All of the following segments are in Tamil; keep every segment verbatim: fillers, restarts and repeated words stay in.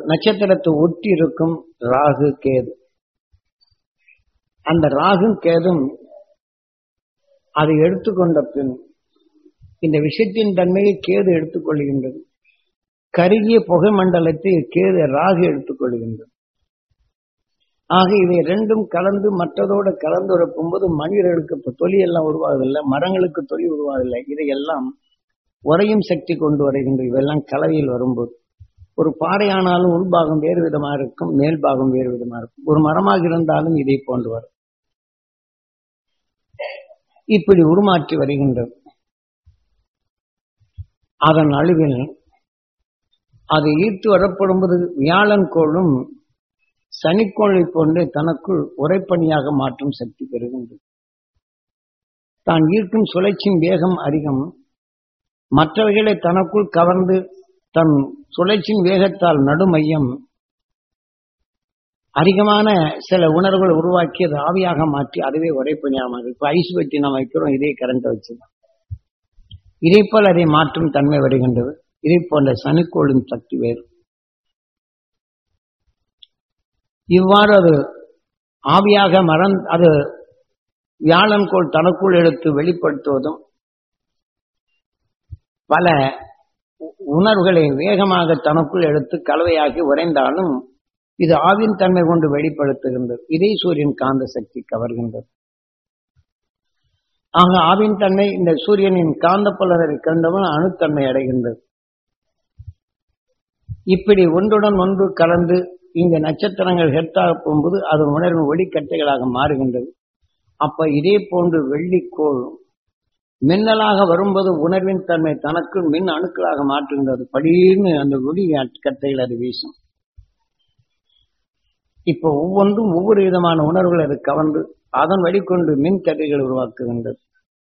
நட்சத்திரத்தை ஒட்டி இருக்கும் ராகு கேது. அந்த ராகு கேதும் அதை எடுத்துக்கொண்ட பின் இந்த விஷயத்தின் தன்மையை கேது எடுத்துக்கொள்கின்றது. கருகிய புகை மண்டலத்தை கேது ராகு எடுத்துக்கொள்கின்றது. ஆக இவை ரெண்டும் கலந்து மற்றதோடு கலந்து உறப்பும்போது மனிதர்களுக்கு தொலி எல்லாம் உருவாவதில்லை, மரங்களுக்கு தொலி உருவாவதில்லை. இதையெல்லாம் உறையும் சக்தி கொண்டு வருகின்ற இவையெல்லாம் கலவையில் வரும்போது ஒரு பாறை ஆனாலும் உள்பாகம் வேறு விதமாக இருக்கும், மேல் பாகம் வேறு விதமாக இருக்கும். ஒரு மரமாக இருந்தாலும் இதை போன்று வரும். இப்படி உருமாற்றி வருகின்றது. அதன் அழிவில் அது ஈர்த்து வரப்படும்போது வியாழன் கோளும் சனிக்கோளை போன்று தனக்குள் உரைப்பணியாக மாற்றும் சக்தி பெறுகின்றது. தான் ஈர்க்கும் சுழற்சியின் வேகம் அதிகம். மற்றவைகளை தனக்குள் கவர்ந்து தன் சுழற்சியின் வேகத்தால் நடுமையம் அதிகமான சில உணர்வுகளை உருவாக்கி அது ஆவியாக மாற்றி அதுவே உரைப்பணியாக மாறும். இப்ப ஐஸ் வெட்டி நாம் வைக்கிறோம், இதே கரண்ட் வச்சுதான். இதே போல் அதை மாற்றும் தன்மை வருகின்றது. இதே போன்ற சனிக்கோளின் சக்தி வேறு. இவ்வாறு அது ஆவியாக மறந் அது வியாழன் கோள் தனக்குள் எடுத்து வெளிப்படுத்துவதும் பல உணர்வுகளை வேகமாக தனக்குள் எடுத்து கலவையாகி உறைந்தாலும் இது ஆவின் தன்மை கொண்டு வெளிப்படுத்துகின்றது. இதே சூரியன் காந்த சக்தி கவர்கின்றது. ஆக ஆவின் தன்மை இந்த சூரியனின் காந்த புலரை கண்டவன் அணுத்தன்மை அடைகின்றது. இப்படி ஒன்றுடன் ஒன்று கலந்து இங்க நட்சத்திரங்கள் ஹெர்த்தாக போகும்போது அது உணர்வின் ஒளிக்கட்டைகளாக மாறுகின்றது. அப்ப இதே போன்று வெள்ளிக்கோள் மின்னலாக வரும்போது உணர்வின் தன்மை தனக்கு மின் அணுக்களாக மாற்றுகின்றது. படின்னு அந்த ஒளி கட்டைகள் அது வீசும். இப்போ ஒவ்வொன்றும் ஒவ்வொரு விதமான உணர்வுகள் அது கவர்ந்து அதன் வழிகொண்டு மின் கதிர்கள் உருவாக்குகின்றது.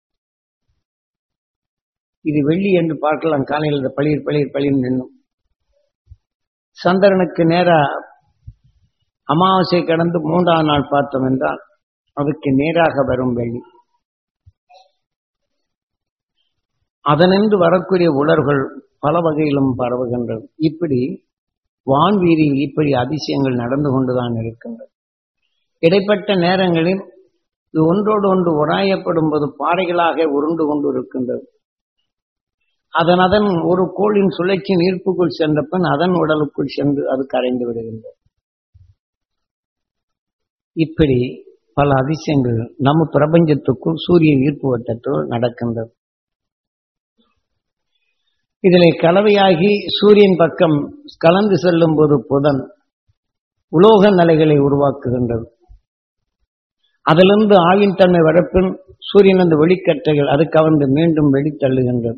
இது வெள்ளி என்று பார்க்கலாம். காலையில் பளிர் பளிர் பளிர் நின்னும் சந்திரனுக்கு நேரா அமாவாசை கடந்து மூன்றாம் நாள் பார்த்தோம் என்றால் அதுக்கு நேராக வரும் வெள்ளி. அதனின்று வரக்கூடிய உணர்வுகள் பல வகையிலும் பரவுகின்றது. இப்படி வான்வீதி இப்படி அதிசயங்கள் நடந்து கொண்டுதான் இருக்கின்றது. இடைப்பட்ட நேரங்களில் இது ஒன்றோடு ஒன்று உராயப்படும் போது பாறைகளாக உருண்டு கொண்டு இருக்கின்றது. அதன் அதன் ஒரு கோளின் சுழற்சியின் ஈர்ப்புக்குள் சென்ற பின் அதன் உடலுக்குள் சென்று அது கரைந்து விடுகின்றது. இப்படி பல அதிசயங்கள் நம்ம பிரபஞ்சத்துக்குள் சூரிய ஈர்ப்பு வட்டத்தில் நடக்கின்றது. இதிலே கலவையாகி சூரியன் பக்கம் கலந்து செல்லும் போது புதன் உலோக நிலைகளை உருவாக்குகின்றது. அதிலிருந்து ஆவின் தன்மை வரப்பின் சூரியன் அந்த வெளிக்கட்டைகள் அது கவர்ந்து மீண்டும் வெளித்தள்ளுகின்றது.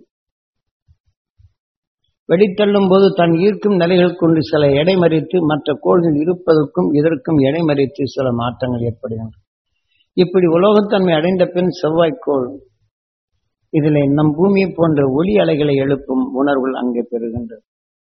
வெளித்தள்ளும் போது தன் ஈர்க்கும் நிலைகள் கொண்டு சில எடைமறித்து மற்ற கோள்கள் இருப்பதற்கும் இதற்கும் எடைமறித்து சில மாற்றங்கள் ஏற்படுகின்றன. இப்படி உலோகத்தன்மை அடைந்த பின் செவ்வாய்க்கோள் இதில் நம் பூமியை போன்ற ஒளி அலைகளை எழுப்பும் உணர்வுகள் அங்கே பெறுகின்றது.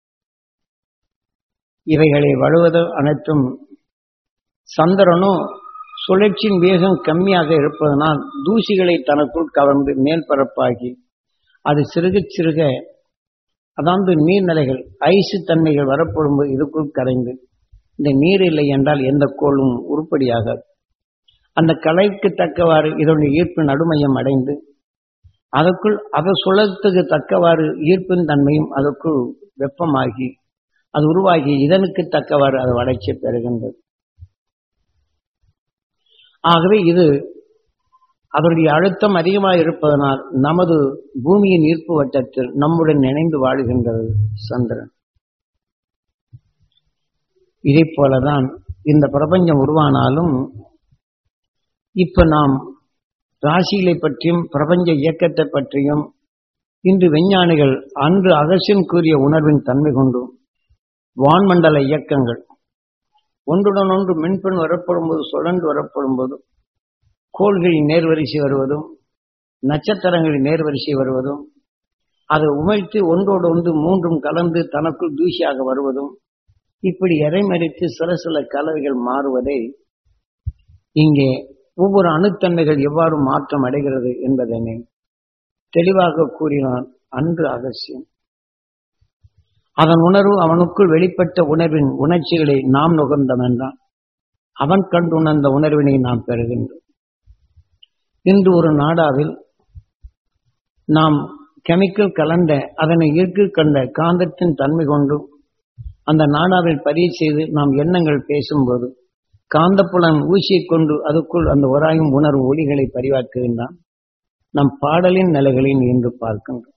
இவைகளை வழுவது அனைத்தும் சந்திரனும் சுழற்சியின் வேகம் கம்மியாக இருப்பதனால் தூசிகளை தனக்குள் கவர்ந்து மேல் பரப்பாகி அது சிறுக சிறுக அதாவது நீர்நிலைகள் ஐசு தன்மைகள் வரப்படும்போது இதுக்குள் கரைந்து இந்த நீர் இல்லை என்றால் எந்த கோளும் உருப்படியாகாது. அந்த கலைக்கு தக்கவாறு இதனுடைய ஈர்ப்பு நடுமையம் அடைந்து அதற்குள் அதை சுழத்துக்கு தக்கவாறு ஈர்ப்பின் தன்மையும் அதற்குள் வெப்பமாகி அது உருவாகி இதனுக்கு தக்கவாறு அது வளர்ச்சி பெறுகின்றது. ஆகவே இது அதனுடைய அழுத்தம் அதிகமாக இருப்பதனால் நமது பூமியின் ஈர்ப்பு வட்டத்தில் நம்முடன் இணைந்து வாழுகின்றது சந்திரன். இதே போலதான் இந்த பிரபஞ்சம் உருவானாலும் இப்ப நாம் ராசிகளை பற்றியும் பிரபஞ்ச இயக்கத்தை பற்றியும் இன்று விஞ்ஞானிகள் அன்று அகசியம் கூறிய உணர்வின் தன்மை கொண்டும் வான்மண்டல இயக்கங்கள் ஒன்றுடன் ஒன்று மின்பெண் வரப்படும் போது சுழன்று வரப்படும் போதும் கோள்களின் நேர்வரிசை வருவதும் நட்சத்திரங்களின் நேர்வரிசை வருவதும் அதை உமிழ்த்து ஒன்றோடு ஒன்று மூன்றும் கலந்து தனக்குள் தூசியாக வருவதும் இப்படி இறைமறித்து சில சில கலவைகள் மாறுவதை இங்கே ஒவ்வொரு அணுத்தன்மைகள் எவ்வாறு மாற்றம் அடைகிறது என்பதனை தெளிவாக கூறினான் அன்று அகசியம். அதன் உணர்வு அவனுக்குள் வெளிப்பட்ட உணர்வின் உணர்ச்சிகளை நாம் நுகர்ந்தோம் என்றால் அவன் கண்டுணர்ந்த உணர்வினை நாம் பெறுகின்றோம். இன்று ஒரு நாடாவில் நாம் கெமிக்கல் கலந்த அதனை ஈர்க்கு கண்ட காந்தத்தின் தன்மை கொண்டு அந்த நாடாவில் பதிவு செய்து நாம் எண்ணங்கள் பேசும்போது காந்தப்புலன் ஊசியை கொண்டு அதுக்குள் அந்த உராயும் உணர்வு ஒளிகளை பரிவாக்குகின்றான். நம் பாடலின் நிலைகளில் இன்று பார்க்கின்றோம்.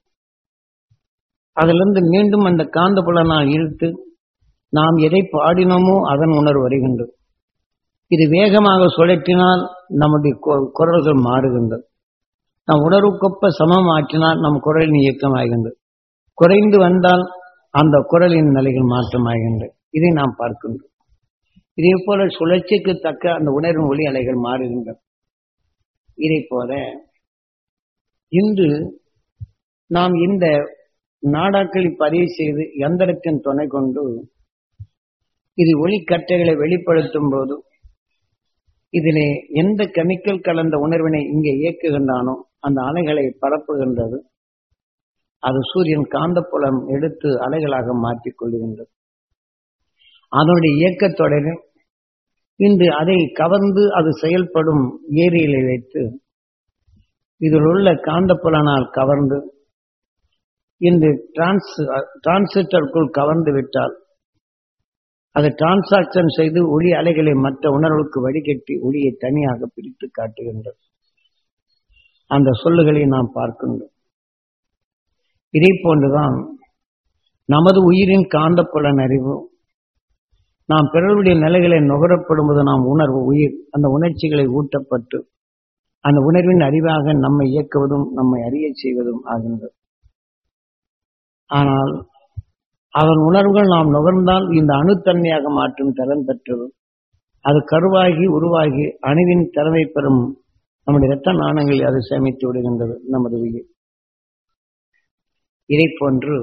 அதிலிருந்து மீண்டும் அந்த காந்தப்புலனால் இழுத்து நாம் எதை பாடினோமோ அதன் உணர்வு வருகின்றது. இது வேகமாக சுழற்றினால் நம்முடைய குரல்கள் மாறுகின்றது. நம் உணர்வுக்கொப்ப சமம் ஆற்றினால் நம் குரலின் இயக்கமாகின்றது. குறைந்து வந்தால் அந்த குரலின் நிலைகள் மாற்றமாகின்றது. இதை நாம் பார்க்கின்றோம். இதே போல சுழற்சிக்கு தக்க அந்த உணர்வின் ஒளி அலைகள் மாறுகின்றன. இதை போல இன்று நாம் இந்த நாடாக்களை பதிவு செய்து எந்திரத்தின் துணை கொண்டு இது ஒளிக்கட்டைகளை வெளிப்படுத்தும் போது இதிலே எந்த கெமிக்கல் கலந்த உணர்வினை இங்கே இயக்குகின்றானோ அந்த அலைகளை பரப்புகின்றது. அது சூரியன் காந்தப்புலம் எடுத்து அலைகளாக மாற்றிக் கொள்கின்றது. அதனுடைய இயக்கத்தொடரில் இன்று அதை கவர்ந்து அது செயல்படும் ஏரியிலை வைத்து இதில் உள்ள காந்தப்புலனால் கவர்ந்து இந்த டிரான்ஸ் டிரான்சிஸ்டருக்குள் கவர்ந்து விட்டால் அதை டிரான்சாக்சன் செய்து ஒளி அலைகளை மற்ற உணர்வுக்கு வடிகட்டி ஒளியை தனியாக பிரித்து காட்டுகின்றது. அந்த சொல்லுகளை நாம் பார்க்கின்றோம். இதை போன்றுதான் நமது உயிரின் காந்தப்புலன் அறிவு நாம் பிறருடைய நிலைகளை நுகரப்படும்போது நாம் உணர்வு உயிர் அந்த உணர்ச்சிகளை ஊட்டப்பட்டு அந்த உணர்வின் அறிவாக நம்மை இயக்குவதும் நம்மை அறிய செய்வதும் ஆகின்றது. ஆனால் அதன் உணர்வுகள் நாம் நுகர்ந்தால் இந்த அணுத்தன்மையாக மாற்றும் திறன் பெற்றது. அது கருவாகி உருவாகி அணுவின் திறமை பெறும் நம்முடைய இரத்த நாணங்களில் அது சேமித்து விடுகின்றது நமது உயிர். இதை போன்று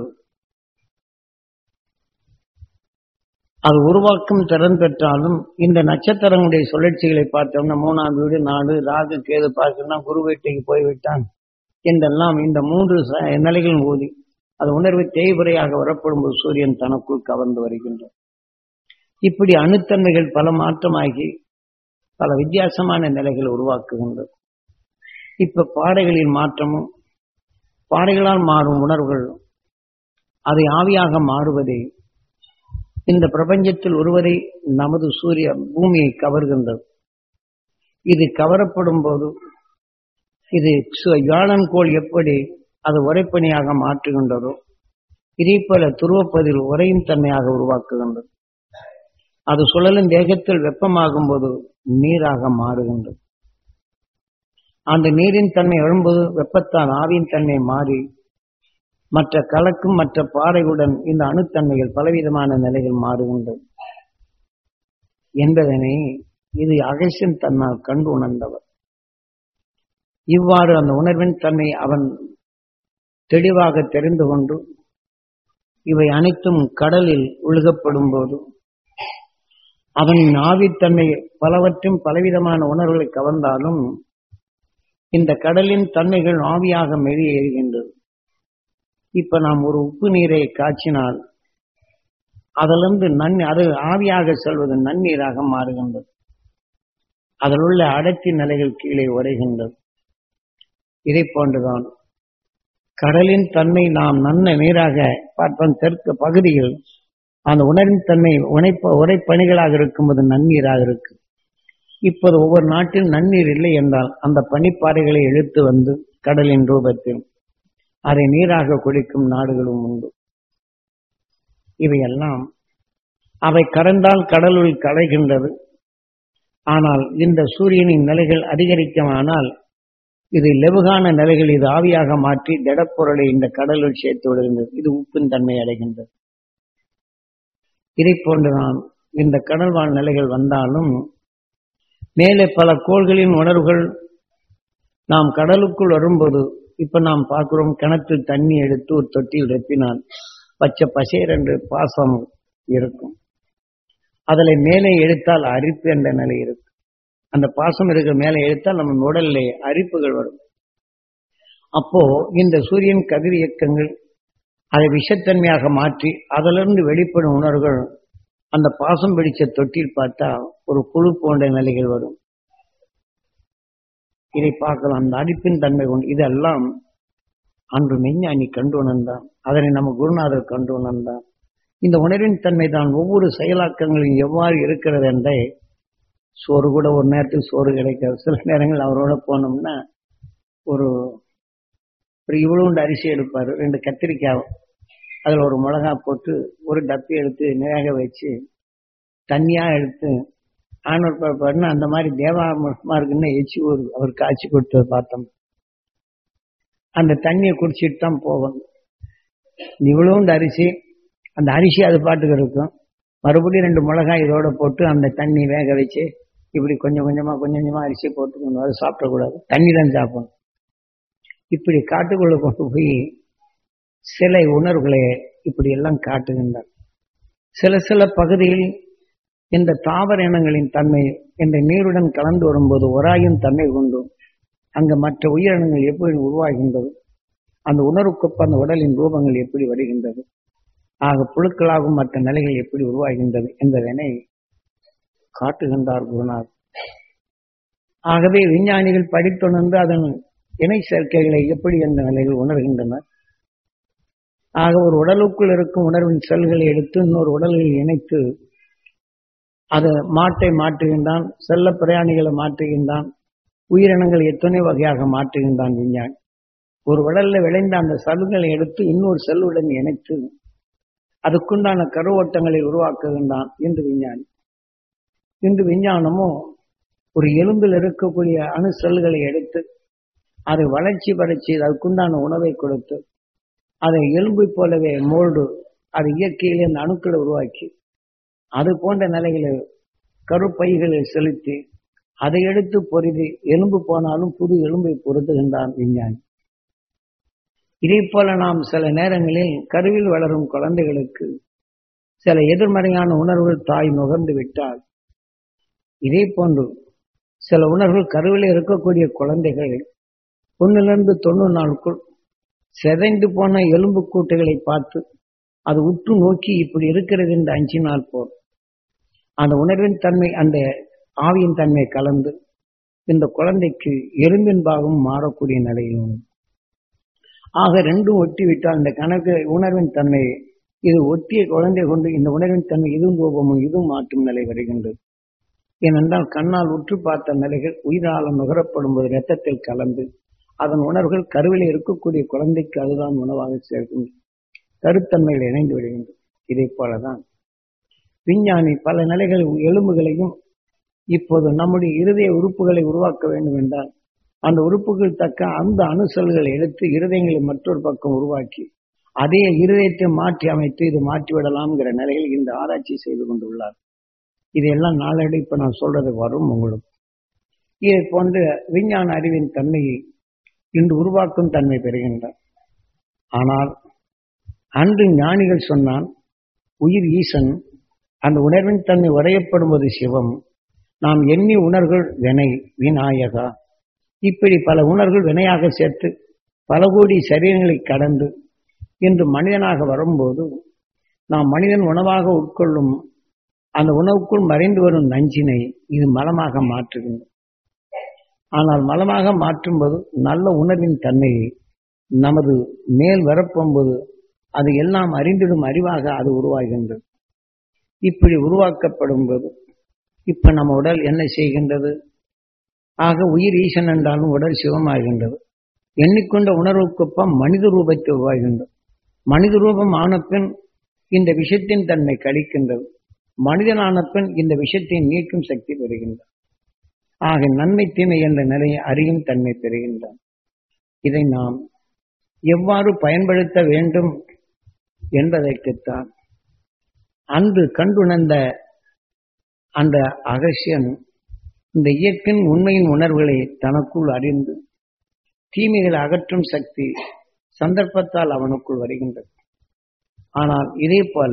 அது உருவாக்கும் திறன் பெற்றாலும் இந்த நட்சத்திரங்களுடைய சுழற்சிகளை பார்த்தோம்னா மூணாம் வீடு நாடு ராகு கேது பார்க்கணும்னா குரு வீட்டுக்கு போய்விட்டான் என்றெல்லாம் இந்த மூன்று நிலைகளின் ஊதி அது உணர்வு தேய்வுரையாக வரப்படும் போது சூரியன் தனக்குள் கவர்ந்து வருகின்றார். இப்படி அணுத்தன்மைகள் பல மாற்றமாகி பல வித்தியாசமான நிலைகளை உருவாக்குகின்றது. இப்ப பாடைகளின் மாற்றமும் பாடைகளால் மாறும் உணர்வுகள் அதை ஆவியாக மாறுவதை இந்த பிரபஞ்சத்தில் ஒருவரை நமது சூரிய பூமியை கவர்கின்றது. இது கவரப்படும் போது இது வியாழன்கோள் எப்படி அது உரைப்பணியாக மாற்றுகின்றதோ இதே போல துருவப்பதில் உரையும் தன்மையாக உருவாக்குகின்றது. அது சுழலும் வேகத்தில் வெப்பமாகும் போது நீராக மாறுகின்றது. அந்த நீரின் தன்மை எழும்போது வெப்பத்தால் ஆவியின் தன்மை மாறி மற்ற கலக்கும் மற்ற பாறையுடன் இந்த அணுத்தன்மைகள் பலவிதமான நிலைகள் மாறுகின்றது என்பதனை இது அகசின் தன்னால் கண்டு உணர்ந்தவர். இவ்வாறு அந்த உணர்வின் தன்மை அவன் தெளிவாக தெரிந்து கொண்டு இவை அனைத்தும் கடலில் ஒழுகப்படும் போது அவனின் ஆவித்தன்மை பலவற்றும் பலவிதமான உணர்வுகளை கவர்ந்தாலும் இந்த கடலின் தன்மைகள் ஆவியாக மெளியேறுகின்றது. இப்ப நாம் ஒரு உப்பு நீரை காய்ச்சினால் அதிலிருந்து நன் அது ஆவியாக செல்வது நன்னீராக மாறுகின்றது. அதில் உள்ள அடர்த்தி நிலைகள் கீழே உரைகின்றது. இதை போன்றுதான் கடலின் தன்மை நாம் நன்ன நீராக பார்ப்போம். தெற்கு பகுதியில் அந்த உணர்வின் தன்மை உழைப்ப உரைப்பணிகளாக இருக்கும்போது நன்னீராக இருக்கு. இப்போது ஒவ்வொரு நாட்டில் நன்னீர் இல்லை என்றால் அந்த பனிப்பாறைகளை இழுத்து வந்து கடலின் ரூபத்தில் அதை நீராக குடிக்கும் நாடுகளும் உண்டு. இவையெல்லாம் அவை கடந்தால் கடலுள் களைகின்றது. ஆனால் இந்த சூரியனின் நிலைகள் அதிகரிக்குமானால் இது லெவுகான நிலைகள் இது ஆவியாக மாற்றி திடப்பொருளை இந்த கடலுள் சேர்த்து விடுகின்றது. இது உப்பின் தன்மை அடைகின்றது. இதை போன்றுதான் இந்த கடல் வாழ் நிலைகள் வந்தாலும் மேலே பல கோள்களின் உணர்வுகள் நாம் கடலுக்குள் வரும்போது இப்ப நாம் பார்க்கிறோம் கிணற்றில் தண்ணி எடுத்து ஒரு தொட்டியில் ரெப்பினால் பச்சை பசேர் என்று பாசம் இருக்கும். அதில் மேலே எடுத்தால் அரிப்பு என்ற நிலை இருக்கும். அந்த பாசம் இருக்கிற மேலே எடுத்தால் நம்ம உடலிலே அரிப்புகள் வரும். அப்போ இந்த சூரியன் கதிர் இயக்கங்கள் அதை விஷத்தன்மையாக மாற்றி அதிலிருந்து வெளிப்படும் உணர்வுகள் அந்த பாசம் பிடிச்ச தொட்டில் பார்த்தா ஒரு புழு போன்ற நிலைகள் வரும். இதை பார்க்கலாம். அந்த அடிப்பின் தன்மை கொண்டு இதெல்லாம் அன்று மெஞ்ஞானி கண்டு உணர்ந்தான். அதனை நம்ம குருநாதர் கண்டு உணர்ந்தான். இந்த உணர்வின் தன்மை தான் ஒவ்வொரு செயலாக்கங்களும் எவ்வாறு இருக்கிறது என்றே. சோறு கூட ஒரு நேரத்துக்கு சோறு கிடைக்காது. சில நேரங்கள் அவரோட போனோம்னா ஒரு ஒரு இவ்வளோண்டு அரிசி எடுப்பார், ரெண்டு கத்திரிக்காய், அதில் ஒரு மிளகா போட்டு ஒரு டப்பி எடுத்து வேக வச்சு தண்ணியாக எடுத்து ஆனூர் பாருன்னு அந்த மாதிரி தேவாமரமா இருக்குன்னு எச்சி ஒரு அவர் காய்ச்சி கொடுத்தது பார்த்தோம். அந்த தண்ணியை குடிச்சிட்டு தான் போவோம். இவ்வளோண்டு அரிசி, அந்த அரிசி அது பாட்டுக்கு இருக்கும். மறுபடியும் ரெண்டு மிளகாய் இதோட போட்டு அந்த தண்ணி வேக வச்சு இப்படி கொஞ்சம் கொஞ்சமா கொஞ்சம் கொஞ்சமா அரிசி போட்டு கொண்டு வர சாப்பிடக்கூடாது, தண்ணி தான் சாப்பிடணும். இப்படி காட்டுக்குள்ள கொண்டு போய் சில உணர்வுகளை இப்படி எல்லாம் காட்டுகின்றார். சில சில பகுதியில் இந்த தாவர இனங்களின் தன்மை இந்த நீருடன் கலந்து வரும்போது ஒராயும் தன்மை கொண்டு அங்க மற்ற உயிரினங்கள் எப்படி உருவாகின்றது, அந்த உணர்வுக்கொப்ப அந்த உடலின் ரூபங்கள் எப்படி வருகின்றது, ஆக புழுக்களாகும் மற்ற நிலைகள் எப்படி உருவாகின்றது என்பதனை காட்டுகின்றார் குருநாதர். ஆகவே விஞ்ஞானிகள் படித்துணர்ந்து அதன் இணை சேர்க்கைகளை எப்படி என்ற நிலையில் உணர்கின்றனர். ஆக ஒரு உடலுக்குள் இருக்கும் உணர்வின் செல்களை எடுத்து இன்னொரு உடலில் இணைத்து அது மாட்டை மாற்றுகின்றான், செல்ல பிரயாணிகளை மாற்றுகின்றான், உயிரினங்கள் எத்தனை வகையாக மாற்றுகின்றான் விஞ்ஞானி. ஒரு உடல்ல விளைந்த அந்த செல்களை எடுத்து இன்னொரு செல்லுடன் இணைத்து அதுக்குண்டான கருவோட்டங்களை உருவாக்குகின்றான் என்று விஞ்ஞானி. இன்று விஞ்ஞானமும் ஒரு எலும்பில் இருக்கக்கூடிய அணு செல்களை எடுத்து அதை வளர்ச்சி படைச்சி அதுக்குண்டான உணவை கொடுத்து அதை எலும்பை போலவே மோல்டு அது இயற்கையிலே அந்த அணுக்களை உருவாக்கி அது போன்ற நிலைகளில் கருப்பைகளில் செலுத்தி அதை எடுத்து பொறிது எலும்பு போனாலும் புது எலும்பை பொருத்துகின்றான் விஞ்ஞானி. இதே போல நாம் சில நேரங்களில் கருவில் வளரும் குழந்தைகளுக்கு சில எதிர்மறையான உணர்வுகள் தாய் நுகர்ந்து விட்டால், இதே போன்று சில உணர்வுகள் கருவில் இருக்கக்கூடிய குழந்தைகள் ஒன்னிலிருந்து தொண்ணூறு நாளுக்குள் செதைந்து போன எலும்பு கூட்டுகளை பார்த்து அது உற்று நோக்கி இப்படி இருக்கிறது என்று அஞ்சினால் போல் அந்த உணர்வின் தன்மை அந்த ஆவியின் தன்மை கலந்து இந்த குழந்தைக்கு எறும்பின் பாகம் மாறக்கூடிய நிலையும். ஆக ரெண்டும் ஒட்டி விட்டால் இந்த கணக்கு உணர்வின் தன்மை இது ஒட்டிய குழந்தை கொண்டு இந்த உணர்வின் தன்மை இதுவும் கோபமும் இதுவும் மாற்றும் நிலை வருகின்றது. ஏனென்றால் கண்ணால் உற்று பார்த்த நிலைகள் உயிராலம் நுகரப்படும் போது இரத்தத்தில் கலந்து அதன் உணர்வுகள் கருவிலே இருக்கக்கூடிய குழந்தைக்கு அதுதான் உணவாக சேர்க்கின்றது, கருத்தன்மையில் இணைந்து விடுகின்றது. இதே போலதான் விஞ்ஞானி பல நிலைகள் எலும்புகளையும் இப்போது நம்முடைய இருதய உறுப்புகளை உருவாக்க வேண்டும் என்றால் அந்த உறுப்புகள் தக்க அந்த அணுசல்களை எடுத்து இருதயங்களை மற்றொரு பக்கம் உருவாக்கி அதே இருதயத்தை மாற்றி அமைத்து இது மாற்றிவிடலாம்ங்கிற நிலையில் இந்த ஆராய்ச்சி செய்து கொண்டுள்ளார். இதையெல்லாம் நாளடி இப்ப நான் சொல்றது வரும் உங்களுக்கு. இதை போன்ற விஞ்ஞான அறிவின் தன்மையை இன்று உருவாக்கும் தன்மை பெறுகின்றார். ஆனால் அன்று ஞானிகள் சொன்னான் உயிர் ஈசன், அந்த உணர்வின் தன்மை உரையப்படுவது சிவம், நாம் எண்ணி உணர்வுகள் வினை விநாயகா, இப்படி பல உணர்வுகள் வினையாக சேர்த்து பல கோடி சரீரங்களை கடந்து இன்று மனிதனாக வரும்போது நாம் மனிதன் உணவாக உட்கொள்ளும் அந்த உணவுக்குள் மறைந்து வரும் நஞ்சினை இது மலமாக மாற்றுகின்றது. ஆனால் மலமாக மாற்றும்போது நல்ல உணர்வின் தன்மையை நமது மேல் வரப்போகும்போது அது எல்லாம் அறிந்திடும் அறிவாக அது உருவாகின்றது. இப்படி உருவாக்கப்படும் போது இப்ப நம்ம உடல் என்ன செய்கின்றது? ஆக உயிர் ஈசன் என்றாலும் உடல் சிவமாகின்றது. எண்ணிக்கொண்ட உணர்வுக்கொப்பம் மனித ரூபத்தை உருவாகின்றது. மனித ரூபம் ஆன பின் இந்த விஷத்தின் தன்மை கழிக்கின்றது. மனிதனான பின் இந்த விஷத்தை நீக்கும் சக்தி பெறுகின்றது. ஆக நன்மை தீமை என்ற நிலையை அறியும் தன்மை பெறுகின்றான். இதை நாம் எவ்வாறு பயன்படுத்த வேண்டும் என்பதற்குத்தான் அன்று கண்டுணர்ந்த அந்த அகசியன் இந்த இயற்கையின் உண்மையின் உணர்வுகளை தனக்குள் அறிந்து தீமைகளை அகற்றும் சக்தி சந்தர்ப்பத்தால் அவனுக்குள் வருகின்றது. ஆனால் இதே போல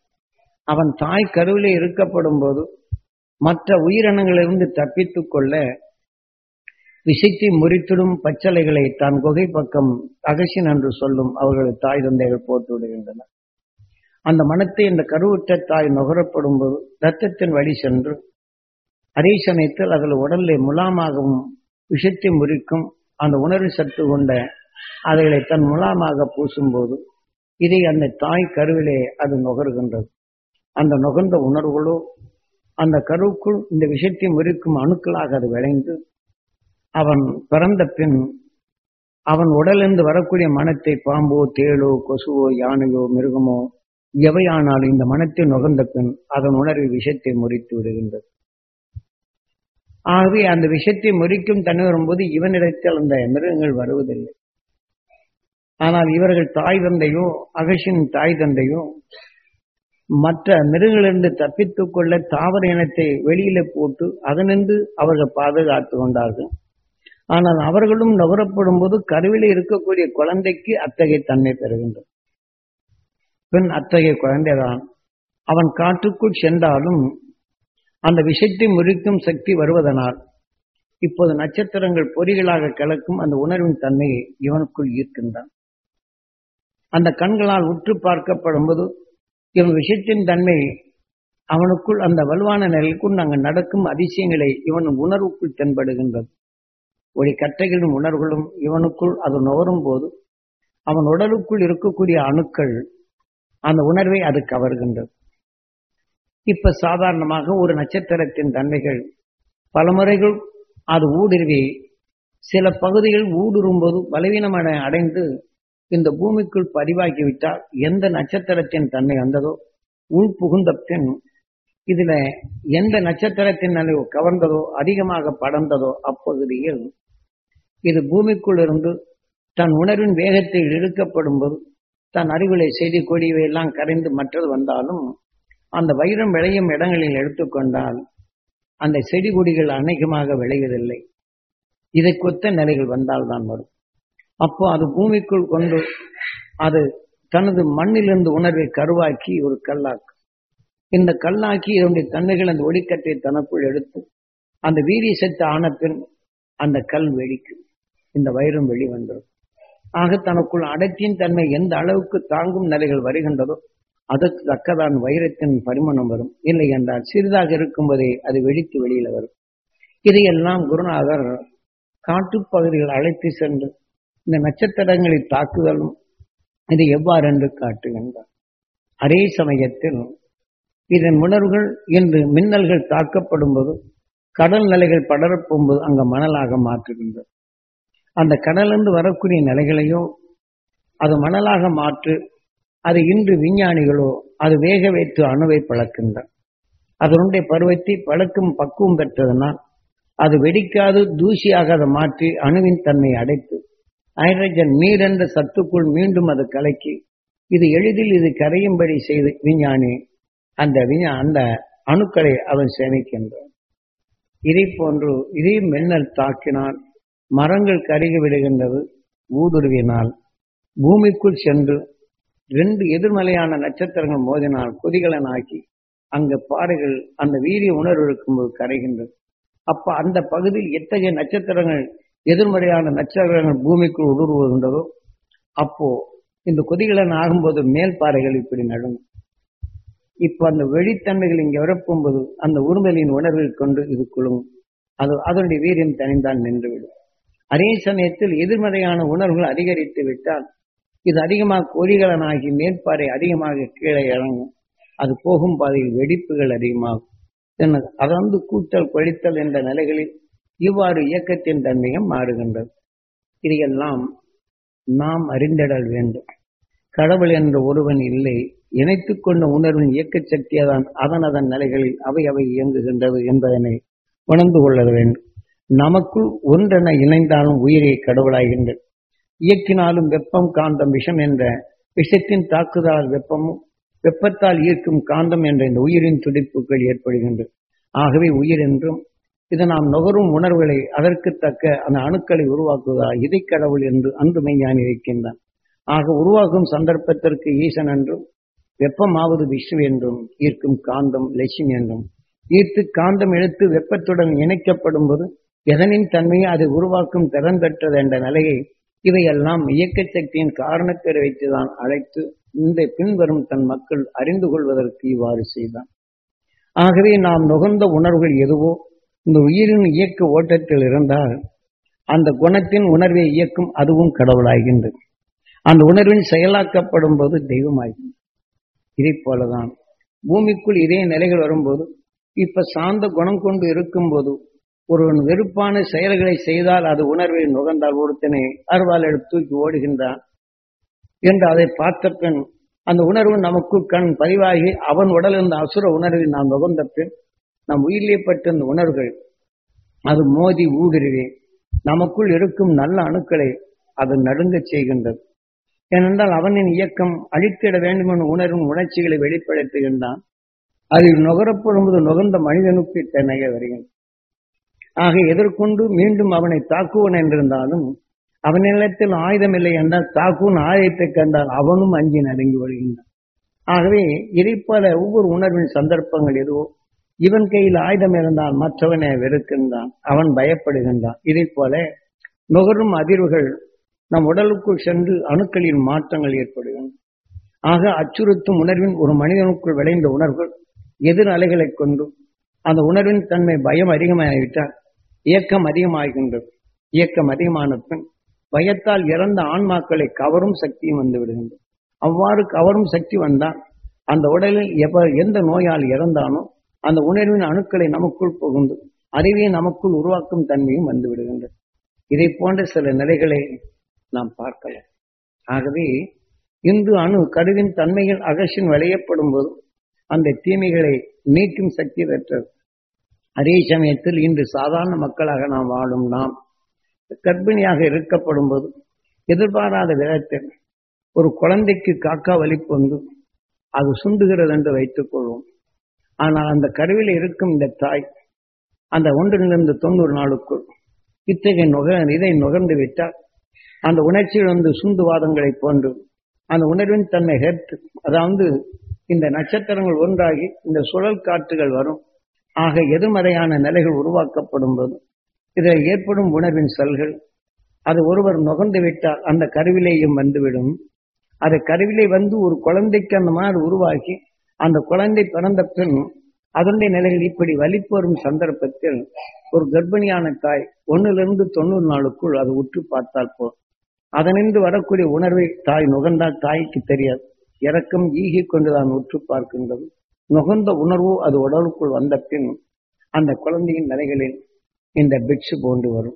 அவன் தாய் கருவிலே இருக்கப்படும் போது மற்ற உயிரினங்களிலிருந்து தப்பித்துக் கொள்ள விஷத்தை முறித்திடும் பச்சலைகளை தான் குகை பக்கம் அகசின் என்று சொல்லும் அவர்களது தாய் தந்தைகள் போட்டு விடுகின்றனர். அந்த மனத்தை இந்த கருவுற்ற தாய் நுகரப்படும் போது இரத்தத்தின் வழி சென்று அதே சமயத்தில் அதில் உடலை முலாமாகவும் விஷத்தை முறிக்கும் அந்த உணர்வு சத்து கொண்ட அதைகளை தன் முலாமாக பூசும்போது இதை அந்த தாய் கருவிலே அது நுகர்கின்றது. அந்த நுகர்ந்த உணர்வுகளோ அந்த கருவுக்குள் இந்த விஷத்தை முறிக்கும் அணுக்களாக அது விளைந்து அவன் பிறந்த பின் அவன் உடலிருந்து வரக்கூடிய மனத்தை பாம்போ தேளோ கொசுவோ யானையோ மிருகமோ எவையானாலும் இந்த மனத்தை நுகர்ந்த பின் அதன் உணர்வு விஷத்தை முறித்து விடுகின்றது. ஆகவே அந்த விஷத்தை முறிக்கும் தன்மை வரும்போது இவனிடத்தில் அந்த மிருகங்கள் வருவதில்லை. ஆனால் இவர்கள் தாய் தந்தையோ அகசின் தாய் தந்தையோ மற்ற மிருகங்களிலிருந்து தப்பித்துக் கொள்ள தாவர இனத்தை வெளியில போட்டு அதனின்று அவர்கள் பாதுகாத்து கொண்டார்கள். ஆனால் அவர்களும் நுகரப்படும் போது கருவில இருக்கக்கூடிய குழந்தைக்கு அத்தகைய தன்மை பெறுகின்றது. பின் அத்தகைய குழந்தைதான் அவன் காட்டுக்குள் சென்றாலும் அந்த விஷத்தை முறிக்கும் சக்தி வருவதனால் இப்போது நட்சத்திரங்கள் பொறிகளாக கலக்கும் அந்த உணர்வின் தன்மையை இவனுக்குள் ஈர்க்கின்றான். அந்த கண்களால் உற்று பார்க்கப்படும் போது இவன் விஷயத்தின் தன்மை அவனுக்குள் அந்த வலுவான நிலைக்குள் அங்கு நடக்கும் அதிசயங்களை இவன் உணர்வுக்குள் தென்படுகின்றது. ஒளி கட்டைகளின் உணர்வுகளும் இவனுக்குள் அது நுகரும் போது அவன் உடலுக்குள் இருக்கக்கூடிய அணுக்கள் அந்த உணர்வை அது கவர்கின்றது. இப்ப சாதாரணமாக ஒரு நட்சத்திரத்தின் தன்மைகள் பல முறைகள் அது ஊடுருவி சில பகுதிகள் ஊடுருவும் போது பலவீனமான அடைந்து இந்த பூமிக்குள் பதிவாகிவிட்டால் எந்த நட்சத்திரத்தின் தன்மை வந்ததோ உள் புகுந்த பின் இதுல எந்த நட்சத்திரத்தின் நிலை கவர்ந்ததோ அதிகமாக படர்ந்ததோ அப்பகுதியில் இது பூமிக்குள் இருந்து தன் உணர்வின் வேகத்தை இழுக்கப்படும் போது தன் அறிவுலை செய்தி கொடிவை எல்லாம் கரைந்து மற்றது வந்தாலும் அந்த வைரம் விளையும் இடங்களில் எடுத்துக்கொண்டால் அந்த செடி கொடிகள் அநேகமாக விளைவதில்லை. இதை கொத்த நிலைகள் வந்தால்தான் வரும். அப்போ அது பூமிக்குள் கொண்டு அது தனது மண்ணிலிருந்து உணர்வை கருவாக்கி ஒரு கல்லாக்கு இந்த கல்லாக்கி இதனுடைய தன்மைகள் அந்த ஒளிக்கட்டை தனக்குள் எடுத்து அந்த வீரிய சத்து ஆன பின் அந்த கல் வெடிக்கும், இந்த வைரம் வெளிவந்துடும். ஆக தனக்குள் அடர்த்தியின் தன்மை எந்த அளவுக்கு தாங்கும் நிலைகள் வருகின்றதோ அதற்கு தக்கதான் வைரத்தின் பரிமாணம் வரும். இல்லை என்றால் சிறிதாக இருக்கும்போதே அது வெடித்து வெளியில வரும். இதையெல்லாம் குருநாதர் காட்டுப்பகுதிகள் அழைத்து சென்று இந்த நட்சத்திரங்களை தாக்குதலும் இது எவ்வாறு என்று காட்டுகின்றார். அதே சமயத்தில் இதன் உணர்வுகள் என்று மின்னல்கள் தாக்கப்படும் போது கடல் நிலைகள் படரப்போகும்போது அங்க மணலாக மாற்றுகின்றது. அந்த கடலிருந்து வரக்கூடிய நிலைகளையோ அது மணலாக மாற்று அது இன்று விஞ்ஞானிகளோ அது வேக வைத்து அணுவை பழக்கின்றனர். அதனுடைய பருவத்தை பழக்கும் பக்குவம் பெற்றதனால் அது வெடிக்காது தூசியாக அதை மாற்றி அணுவின் தன்மை அடைத்து ஹைட்ரஜன் நீர் என்ற சத்துக்குள் மீண்டும் அது கலக்கி இது எளிதில் இது கரையும்படி செய்து விஞ்ஞானி அந்த விஞ்ஞா அந்த அணுக்களை அவன் சேமிக்கின்றான். இதை போன்று இதே மின்னல் தாக்கினால் மரங்கள் கருகி விடுகின்றது. ஊடுருவினால் பூமிக்குள் சென்று ரெண்டு எதிர்மலையான நட்சத்திரங்கள் மோதினால் கொதிகலனாக்கி அங்க பாறைகள் அந்த வீரிய உணர்வு இருக்கும்போது கரைகின்றது. அப்ப அந்த பகுதியில் எத்தகைய நட்சத்திரங்கள் எதிர்மறையான நட்சத்திரங்கள் பூமிக்குள் ஊடுருவுகின்றதோ அப்போ இந்த கொதிகலன் ஆகும்போது மேல் பாறைகள் இப்படி நடுங்கும். இப்ப அந்த வெளித்தன்மைகள் இங்கே வரப்போகும்போது அந்த உருமலின் உணர்வில் கொண்டு இது குழுங்கும். அது அதனுடைய வீரியம் தனிந்தான் நின்றுவிடும். அதே சமயத்தில் எதிர்மறையான உணர்வுகள் அதிகரித்து விட்டால் இது அதிகமாக கொதிகலனாகி மேற்பாறை அதிகமாக கீழே இறங்கும். அது போகும் பாதையில் வெடிப்புகள் அதிகமாகும். அதாவது கூட்டல் கொழித்தல் என்ற நிலைகளில் இவ்வாறு இயக்கத்தின் தன்மையும் மாறுகின்றது. இதையெல்லாம் நாம் அறிந்திடல் வேண்டும். கடவுள் என்ற ஒருவன் இல்லை, இணைத்துக் கொண்ட உணர்வின் இயக்க சக்தியாதான் அதன் அதன் நிலைகளில் அவை அவை இயங்குகின்றது என்பதனை உணர்ந்து கொள்ள வேண்டும். நமக்குள் ஒன்றென இணைந்தாலும் உயிரை கடவுளாகின்றது. இயக்கினாலும் வெப்பம் காந்தம் விஷம் என்ற விஷத்தின் தாக்குதலால் வெப்பமும் வெப்பத்தால் ஈர்க்கும் காந்தம் என்ற இந்த உயிரின் துடிப்புகள் ஏற்படுகின்றது. ஆகவே உயிர் என்றும் இது நாம் நுகரும் உணர்வுகளை அதற்கு தக்க அந்த அணுக்களை உருவாக்குவதால் இதை கடவுள் என்று அன்று மெய்ஞானி இருக்கின்றான். ஆக உருவாக்கும் சந்தர்ப்பத்திற்கு ஈசன் என்றும் வெப்பமாவது விஷ்ணு என்றும் ஈர்க்கும் காந்தம் லட்சுமி என்றும் ஈர்த்து காந்தம் எடுத்து வெப்பத்துடன் இணைக்கப்படும் போது எதனின் தன்மையை அது உருவாக்கும் திறன் பெற்றது என்ற நிலையை இவையெல்லாம் இயக்க சக்தியின் காரணத்தை வைத்துதான் அழைத்து இந்த பின்வரும் தன் மக்கள் அறிந்து கொள்வதற்கு இவ்வாறு செய்தான். ஆகவே நாம் நுகர்ந்த உணர்வுகள் எதுவோ இந்த உயிரின் இயக்க ஓட்டத்தில் இருந்தால் அந்த குணத்தின் உணர்வை இயக்கும் அதுவும் கடவுளாகின்றது. அந்த உணர்வின் செயலாக்கப்படும் போது தெய்வமாகின்றது. இதை போலதான் பூமிக்குள் இதே நிலைகள் வரும்போது இப்ப சார்ந்த குணம் கொண்டு இருக்கும் போது ஒருவன் வெறுப்பான செயல்களை செய்தால் அது உணர்வை நுகர்ந்தால் ஒருத்தனை அருவாள் எடுத்து தூக்கி ஓடுகின்றான் என்று அதை பார்த்த பின் அந்த உணர்வு நமக்கு கண் பதிவாகி அவன் உடல் இருந்த அசுர உணர்வை நாம் நுகர்ந்த பின் நம் உயிரிலேப்பட்ட இந்த உணர்வுகள் அது மோதி ஊடுருவி நமக்குள் இருக்கும் நல்ல அணுக்களை அது நடுங்கச் செய்கின்றது. ஏனென்றால் அவனின் இயக்கம் அழித்திட வேண்டும் என்ற உணர்வும் உணர்ச்சிகளை வெளிப்படுத்துகின்றான். அதில் நுகரப்படும்போது நுகர்ந்த மனிதனுக்கு தென்னைய வருகின்றன. ஆக எதிர்கொண்டு மீண்டும் அவனை தாக்குவன் என்றிருந்தாலும் அவனிடத்தில் ஆயுதம் இல்லை என்றால் தாக்குவன் ஆயுதத்தை கண்டால் அவனும் அஞ்சி நடுங்கி வருகின்றான். ஆகவே இதைப்போல ஒவ்வொரு உணர்வின் சந்தர்ப்பங்கள் எதுவோ இவன் கையில் ஆயுதம் இருந்தால் மற்றவனை வெறுக்கின்றான், அவன் பயப்படுகின்றான். இதை போல நுகரும் அதிர்வுகள் நம் உடலுக்குள் சென்று அணுக்களின் மாற்றங்கள் ஏற்படுகின்றன. ஆக அச்சுறுத்தும் உணர்வின் ஒரு மனிதனுக்குள் விளைந்த உணர்வுகள் எதிர் அலைகளை கொண்டு அந்த உணர்வின் தன்மை பயம் அதிகமாகிவிட்டால் இயக்கம் அதிகமாகின்றது. இயக்கம் அதிகமான பின் பயத்தால் இறந்த ஆன்மாக்களை கவரும் சக்தியும் வந்து விடுகின்றது. அவ்வாறு கவரும் சக்தி வந்தால் அந்த உடலில் எவ எந்த நோயால் இறந்தானோ அந்த உணர்வின் அணுக்களை நமக்குள் புகுந்து அறிவை நமக்குள் உருவாக்கும் தன்மையும் வந்து விடுகின்றது. இதை போன்ற சில நிலைகளை நாம் பார்க்கலாம். ஆகவே இன்று அணு கருவின் தன்மைகள் அகசின் விளையப்படும் போது அந்த தீமைகளை நீக்கும் சக்தி பெற்றது. அதே சமயத்தில் இன்று சாதாரண மக்களாக நாம் வாழும் நாம் கர்ப்பிணியாக இருக்கப்படும் போது எதிர்பாராத விதத்தில் ஒரு குழந்தைக்கு காக்கா வலிப்பு வந்து அது சுண்டுகிறது என்று வைத்துக் கொள்வோம். ஆனால் அந்த கருவில் இருக்கும் இந்த தாய் அந்த ஒன்றிலிருந்து தொண்ணூறு நாளுக்குள் இத்தகைய நுக இதை நுகர்ந்து விட்டால் அந்த உணர்ச்சியில் வந்து சுண்டுவாதங்களை போன்று அந்த உணர்வின் தன்மை ஹெர்த், அதாவது இந்த நட்சத்திரங்கள் ஒன்றாகி இந்த சுழல் காற்றுகள் வரும். ஆக எதிர்மறையான நிலைகள் உருவாக்கப்படும் போது இதில் ஏற்படும் உணர்வின் செல்கள் அது ஒருவர் நுகர்ந்து விட்டால் அந்த கருவிலேயும் வந்துவிடும். அது கருவிலே வந்து ஒரு குழந்தைக்கு அந்த மாதிரி உருவாக்கி அந்த குழந்தை பிறந்த பின் அதனுடைய நிலைகள் இப்படி வலிப்பு வரும் சந்தர்ப்பத்தில் ஒரு கர்ப்பிணியான தாய் ஒன்னிலிருந்து தொண்ணூறு நாளுக்குள் அது உற்று பார்த்தால் போ அதனின்று வரக்கூடிய உணர்வை தாய் நுகர்ந்தால் தாய்க்கு தெரியாது. இறக்கம் ஈகி கொண்டுதான் உற்று பார்க்கின்றது. நுகர்ந்த உணர்வு அது உடலுக்குள் வந்த பின் அந்த குழந்தையின் நிலைகளில் இந்த பிட்சு போன்று வரும்.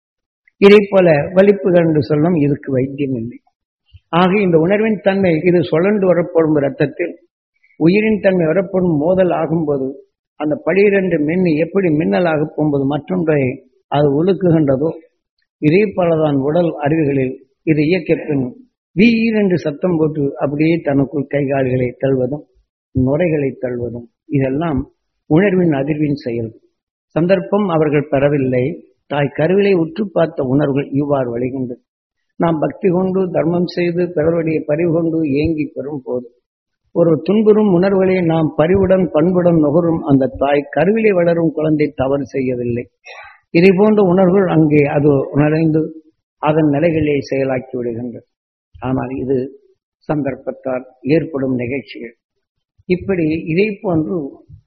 இதை போல வலிப்புகள் என்று சொல்லும். இதுக்கு வைத்தியம் இல்லை. ஆக இந்த உணர்வின் தன்மை இது சுழன்று வரப்படும் இரத்தத்தில் உயிரின் தன்மை வரப்படும் மோதல் ஆகும்போது அந்த பளிரென்று மின்னி எப்படி மின்னலாக போகும்போது மற்றொன்றை அது ஒழுக்குகின்றதோ இதே போலதான் உடல் அறிவுகளில் இது இயக்க பின் வீர் என்று சத்தம் போட்டு அப்படியே தனக்குள் கைகால்களை தள்ளுவதும் நுரைகளை தள்ளுவதும் இதெல்லாம் உணர்வின் அதிர்வின் செயல். சந்தர்ப்பம் அவர்கள் பெறவில்லை. தாய் கருவிலை உற்று பார்த்த உணர்வுகள் இவ்வாறு வழிகின்றது. நாம் பக்தி கொண்டு தர்மம் செய்து பிறருடைய பரிவு கொண்டு ஏங்கி பெறும் போது ஒரு துன்புறும் உணர்வுகளை நாம் பரிவுடன் பண்புடன் நுகரும் அந்த தாய் கருவிலை வளரும் குழந்தை தவறு செய்யவில்லை. இதை போன்ற உணர்வுகள் அங்கே அது உணர்ந்து அதன் நிலைகளை செயலாக்கி விடுகின்றது. ஆனால் இது சந்தர்ப்பத்தால் ஏற்படும் நிகழ்ச்சிகள். இப்படி இதை போன்று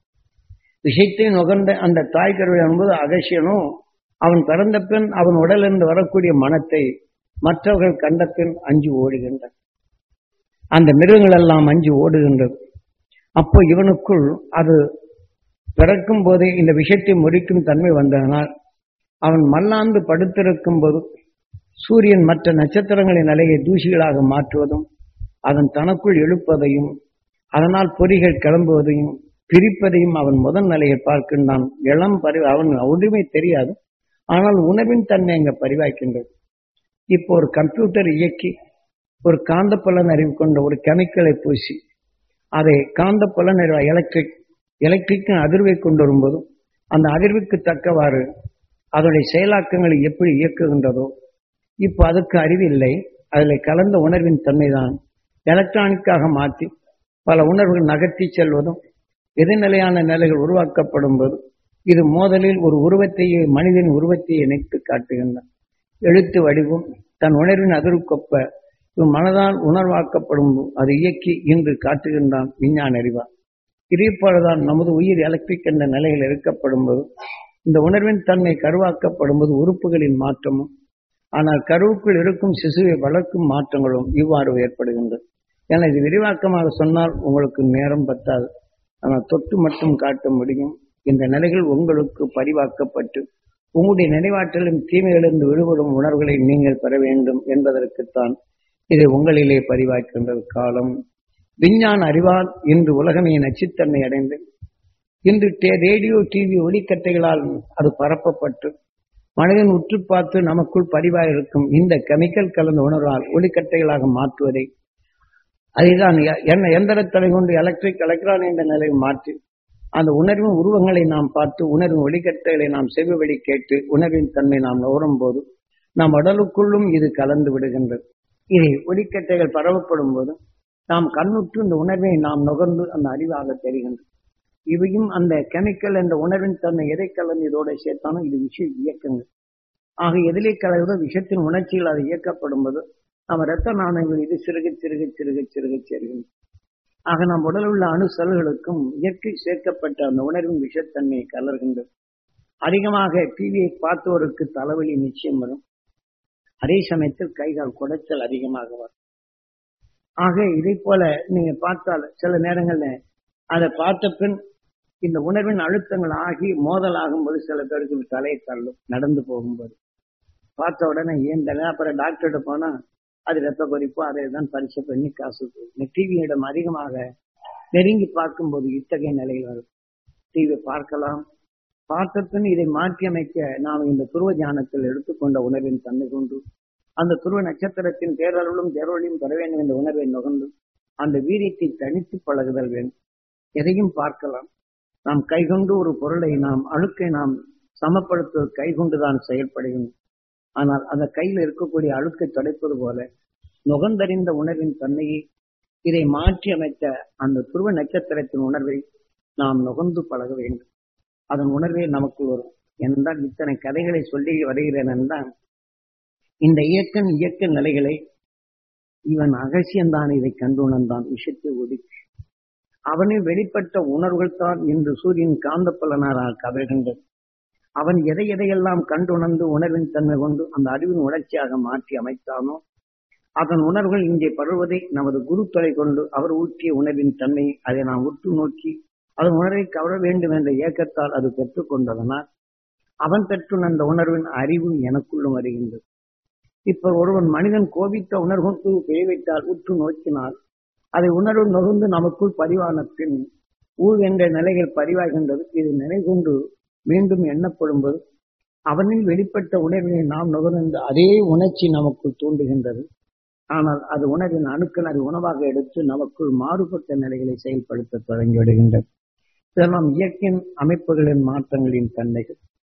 விஷயத்தை நுகர்ந்த அந்த தாய் கருவிலை என்பது அகசியனோ அவன் பிறந்த பின் அவன் உடலிருந்து வரக்கூடிய மனத்தை மற்றவர்கள் கண்ட பின் அஞ்சு ஓடுகின்றன. அந்த மிருகங்கள் எல்லாம் அஞ்சு ஓடுகின்றது. அப்போ இவனுக்குள் அது பிறக்கும் போதே இந்த விஷயத்தை முறிக்கும் தன்மை வந்ததனால் அவன் மல்லாந்து படுத்திருக்கும் போது சூரியன் மற்ற நட்சத்திரங்களின் நிலையை தூசிகளாக மாற்றுவதும் அதன் தனக்குள் எழுப்பதையும் அதனால் பொறிகள் கிளம்புவதையும் பிரிப்பதையும் அவன் முதல் நிலையை பார்க்கின்றான். இளம் பரி அவன் ஒன்றுமே தெரியாது. ஆனால் உணர்வின் தன்மை அங்கே பரிவாய்க்கின்றது. இப்போ ஒரு கம்ப்யூட்டர் இயக்கி ஒரு காந்த புலன் அறிவு கொண்ட ஒரு கெமிக்கலை பூசி அதை காந்த புலன் அறிவு எலக்ட்ரிக் எலக்ட்ரிக் அதிர்வை கொண்டு வரும்போதும் அந்த அதிர்வுக்கு தக்கவாறு அதனுடைய செயலாக்கங்களை எப்படி இயக்குகின்றதோ இப்போ அதுக்கு அறிவில்லை. அதில் கலந்த உணர்வின் தன்மைதான் எலக்ட்ரானிக்காக மாற்றி பல உணர்வுகள் நகர்த்தி செல்வதும் எதிர்நிலையான நிலைகள் உருவாக்கப்படும் போது இது மோதலில் ஒரு உருவத்தையே மனிதன் உருவத்தையே இணைத்து காட்டுகின்றான். எழுத்து வடிவம் தன் உணர்வின் அதிர்கொப்ப மனதால் உணர்வாக்கப்படும் அது இயக்கி இன்று காட்டுகின்றான் விஞ்ஞான அறிவார். இதே போலதான் நமது உயிர் எலக்ட்ரிக் என்ற நிலையில் இருக்கப்படும் போது இந்த உணர்வின் தன்மை கருவாக்கப்படும் போது உறுப்புகளின் மாற்றமும், ஆனால் கருவுக்குள் இருக்கும் சிசுவை வளர்க்கும் மாற்றங்களும் இவ்வாறு ஏற்படுகின்றது. என இது விரிவாக்கமாக சொன்னால் உங்களுக்கு நேரம் பத்தாது. ஆனால் தொட்டு மட்டும் காட்ட முடியும். இந்த நிலைகள் உங்களுக்கு பதிவாக்கப்பட்டு உங்களுடைய நினைவாற்றலின் தீமைகளிலிருந்து விடுபடும் உணர்வுகளை நீங்கள் பெற வேண்டும் என்பதற்குத்தான் இதை உங்களிலே பதிவாக்கின்ற காலம். விஞ்ஞான அறிவால் இன்று உலகமே நச்சுத்தன்மை அடைந்து இன்று ரேடியோ டிவி ஒளிக்கட்டைகளால் அது பரப்பப்பட்டு மனிதன் உற்று பார்த்து நமக்குள் பதிவாக இருக்கும் இந்த கெமிக்கல் கலந்த உணர்வால் ஒளிக்கட்டைகளாக மாற்றுவதை அதுதான் என்ன எந்திரத்தலை கொண்டு எலக்ட்ரிக் எலக்ட்ரான் என்ற நிலையை மாற்றி அந்த உணர்வின் உருவங்களை நாம் பார்த்து உணர்வின் ஒளிக்கட்டைகளை நாம் செவி வழி கேட்டு உணர்வின் தன்மை நாம் நுகரும் போது நம் உடலுக்குள்ளும் இது கலந்து விடுகின்றது. இதை ஒளிக்கட்டைகள் பரவப்படும் போது நாம் கண்ணுற்று இந்த உணர்வை நாம் நுகர்ந்து அந்த அறிவாக தெரிகின்றது. இவையும் அந்த கெமிக்கல் என்ற உணர்வின் தன்மை எதை கலந்து இதோட சேர்த்தாலும் இது விஷ இயக்கங்கள். ஆக எதிலே கலந்தோ விஷத்தின் உணர்ச்சிகள் அது இயக்கப்படும் போது நம்ம இரத்த நாணயங்கள் இது சிறுக சிறுக சிறுக சிறுக சேர்கின்றன. ஆக நம் உடலில் உள்ள அணு செல்களுக்கும் இயற்கை சேர்க்கப்பட்ட அந்த உணர்வின் விஷத்தன்மையை கலர்கின்றது. அதிகமாக டிவியை பார்த்தவருக்கு தலைவலி நிச்சயம் வரும். அதே சமயத்தில் கைகால் குடைச்சல் அதிகமாக வரும். ஆக இதை போல நீங்க பார்த்தால் சில நேரங்கள்ல அதை பார்த்த பின் இந்த உணர்வின் அழுத்தங்கள் ஆகி மோதல் ஆகும்போது சில பேருக்கு தலையை தள்ளும். நடந்து போகும்போது பார்த்த உடனே ஏன் தலை, அப்புறம் டாக்டர்கிட்ட போனா அது ரத்த கொதிப்போ அதை தான் பரிசு பண்ணி காசு போகும். டிவியிடம் அதிகமாக நெருங்கி பார்க்கும்போது இத்தகைய நிலையில் வரும். டிவி பார்க்கலாம், பார்த்த பின் இதை மாற்றி அமைக்க நாம் இந்த துருவ ஞானத்தில் எடுத்துக்கொண்ட உணர்வின் தன்மை கொண்டு அந்த துருவ நட்சத்திரத்தின் பேரருளும் பேரொழியும் பெற வேண்டும் என்ற உணர்வை நுகர்ந்து அந்த வீரியத்தை தனித்து பழகுதல் வேண்டும். எதையும் பார்க்கலாம். நாம் கைகொண்டு ஒரு பொருளை நாம் அழுக்கை நாம் சமப்படுத்துவது கைகொண்டுதான் செயல்படுகின்றோம். ஆனால் அந்த கையில் இருக்கக்கூடிய அழுக்கை துடைப்பது போல நுகர்ந்தறிந்த உணர்வின் தன்மையை இதை மாற்றி அமைத்த அந்த துருவ நட்சத்திரத்தின் உணர்வை நாம் நுகர்ந்து பழக வேண்டும். அதன் உணர்வே நமக்கு வரும். என்றால் இத்தனை கதைகளை சொல்லி வருகிறேன் என்றால் இந்த இயக்க இயக்க நிலைகளை இவன் அகசியந்தான் இதை கண்டு உணர்ந்தான். விஷயத்தை ஒதுக்கி அவனில் வெளிப்பட்ட உணர்வுகள் தான் இன்று சூரியன் காந்த பலனாரால் கவர்கின்றது. அவன் எதை எதையெல்லாம் கண்டு உணர்ந்து உணர்வின் தன்மை கொண்டு அந்த அறிவின் உணர்ச்சியாக மாற்றி அமைத்தானோ அதன் உணர்வுகள் இங்கே பருவதை நமது குரு தொலை கொண்டு அவர் ஊற்றிய உணர்வின் தன்மை அதை நாம் உற்று நோக்கி அதன் உணர்வை கவர வேண்டும் என்ற இயக்கத்தால் அது பெற்றுக்கொண்டதனால் அவன் பெற்று அந்த உணர்வின் அறிவு எனக்குள்ளும் வருகின்றது. இப்ப ஒருவன் மனிதன் கோபித்த உணர்வுக்கு விளைவித்தால் உற்று நோக்கினால் அதை உணர்வு நுகர்ந்து நமக்குள் பதிவான பின் ஊழ் என்ற நிலைகள் பதிவாகின்றது. இது நிலை கொண்டு மீண்டும் எண்ணப்படும்போது அவனில் வெளிப்பட்ட உணர்வினை நாம் நுகர்ந்த அதே உணர்ச்சி நமக்குள் தூண்டுகின்றது. ஆனால் அது உணர்வின் அணுக்கள் அது உணவாக எடுத்து நமக்குள் மாறுபட்ட நிலைகளை செயல்படுத்த தொடங்கிவிடுகின்றது. இதெல்லாம் இயற்கையின் அமைப்புகளின் மாற்றங்களின் தன்மைகள்.